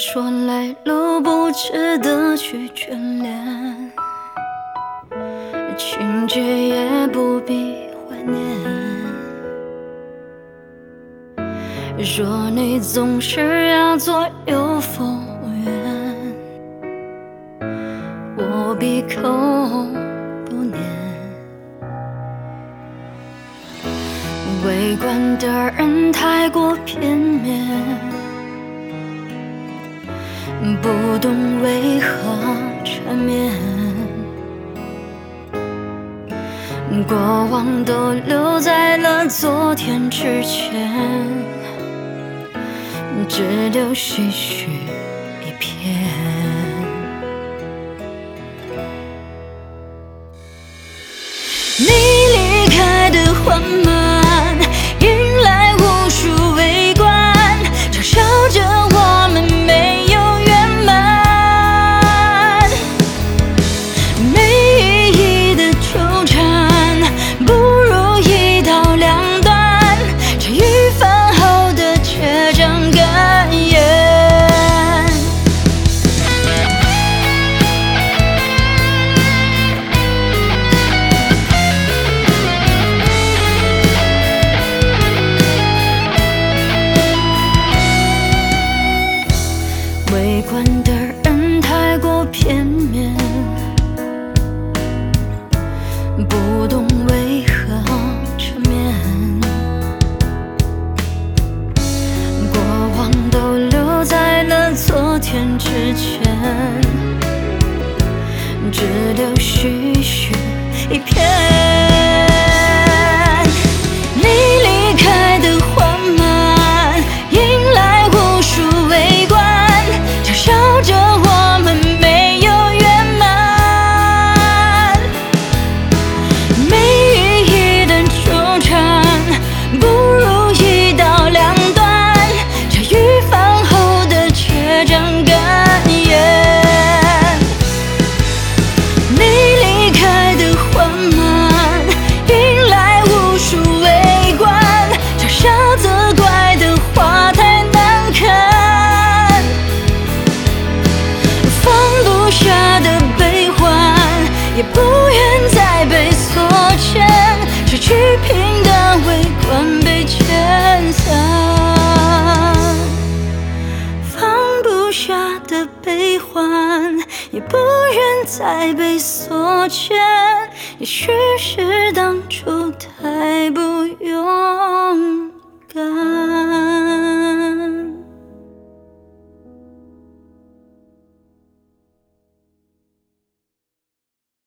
说来路不值得去眷恋，情节也不必怀念。若你总是要左右逢源，我闭口不念。围观的人太过片面，不懂为何缠绵。过往都留在了昨天之前，只留唏嘘一片。你离开的缓慢，引来无数围观，嘲笑着我们没有圆满。没意义的纠缠，不如一刀两断，茶余饭后的倔强感言。围观的人太过片面，不懂为何缠绵。过往都留在了昨天之前，只留唏嘘一片。你离开的缓慢，引来无数围观，嘲笑着我们没有圆满。没意义的纠缠，不如一刀两断，茶余饭后的倔强感言。你离开的缓慢，引来无数围观，嘲笑责怪的话太难看。放不下的悲欢，也不愿再被缩减，失去平淡围观被遣散。放不下的悲欢，也不愿再被缩减，也许是当初太不勇